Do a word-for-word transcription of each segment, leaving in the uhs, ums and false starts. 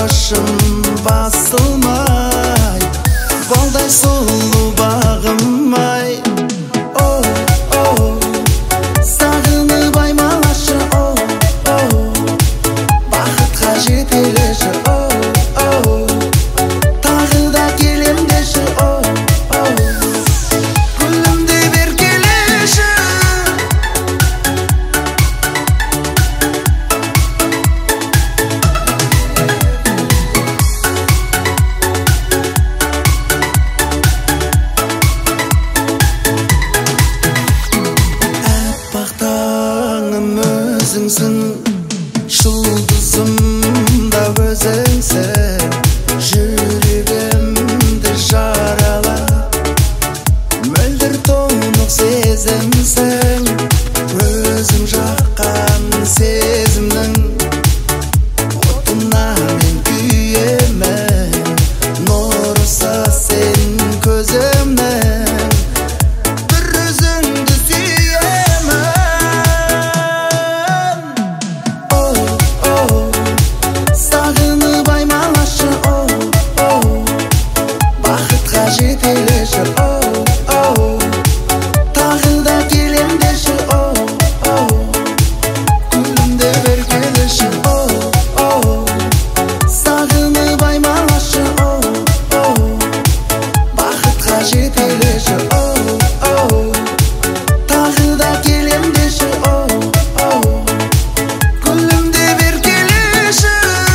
башым басылмай, балдай сұлу бағым-ай. Оу, оу, сағынып аймалашы, оу, оу, бақытқа жетелеші, оу, оу, тағы да келем деші, оу, оу, гүлімді бер келеші. Өзіңсің, жұлдызым да өзіңсің, жүрегімді жаралап, мөлдір тұнық сезімсің, өзің жаққан сезімнің отына мен күйемін, нұрысы сен көзімнің, бір өзіңді сүйемін. Жетелеші, оу, оу, тағы да келем деші, оу, оу, гүлімді бер келеші, оу, оу, сағынып аймалашы, оу, оу, бақытқа жетелеші, оу, оу, тағы да келем деші, оу, оу, гүлімді бер келеші.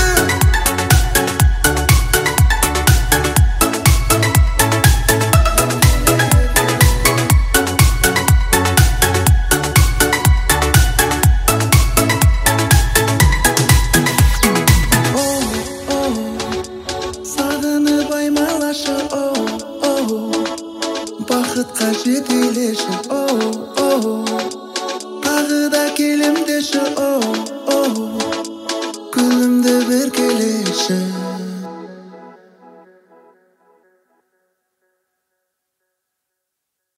Бақытқа жетелеші, оу, оу, тағы да келем деші, оу, оу, гүлімді бер келеші.